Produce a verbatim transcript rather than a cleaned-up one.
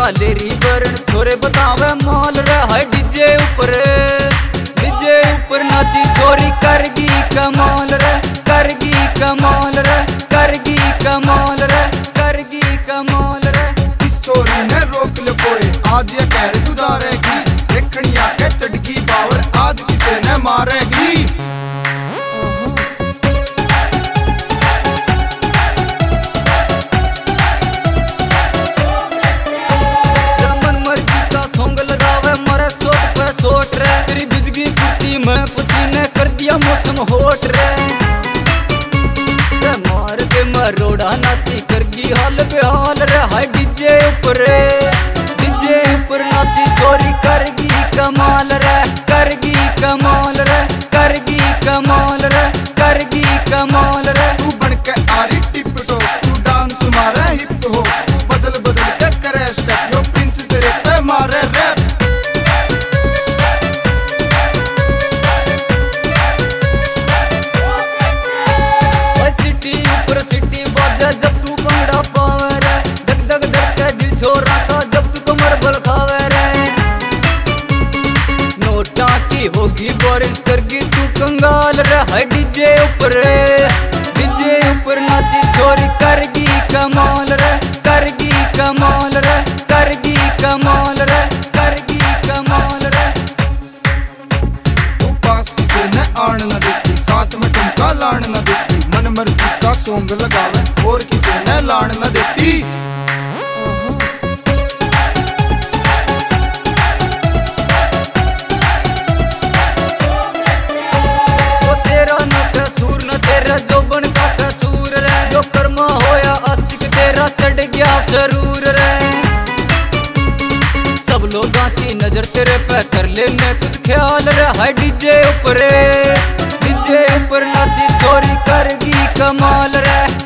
कालेरी बरन छोरे बतावे मॉल रे। हाय डीजे ऊपर डीजे ऊपर नाची छोरी करगी कमाल रे, करगी कमाल रे, करगी कमाल रे, करगी कमाल रे। इस छोरी ने रोक ले कोई आज ये कैर गुजारेगी, देखनी आके चढ़गी बावड़ आज किसे ने मारेगी। सोट रे तेरी बिजगी कुर्ती में पसीने कर दिया मौसम होट रे। रे मार के मरोड़ा नाची करगी हाल बेहाल रे। हाय डीजे ऊपर डीजे ऊपर नाची छोरी करगी कमाल रे, करगी कमाल रे, करगी कमाल रे, करगी कमाल रे। तू बन के आ रही टिप टॉप, तू डांस मारे हिप हॉप, तू बदल बदल के करे स्टेप, यो प्रिंस तेरे पे मारे रैप। सिटी बाजा जब तू भंगड़ा पावे रे, धक धक धड़के दिल छोरा का जब तू कमर बल खावे रे। नोटा की होगी बारिश करगी तू कंगाल रे। हाय डीजे ऊपर डीजे ऊपर नाची छोरी करगी कमाल रे, करगी कमाल रे, करगी कमाल रे, करगी कमाल रे। तू पास किसे ने आन न देती, साथ में ठुमका लान न देती, मन मर्जी का सॉन्ग लगावे और किसी ने लान न देती। वो तेरा न कसूर न तेरा जोबन का कसूर रे, जो कर्मा होया आशिक तेरा चढ़ गया जरूर रे। सब लोगों की नजर तेरे पे कर लेने कुछ ख्याल रे। हाय डीजे ऊपर डीजे ऊपर नाची छोरी करगी कमाल रे।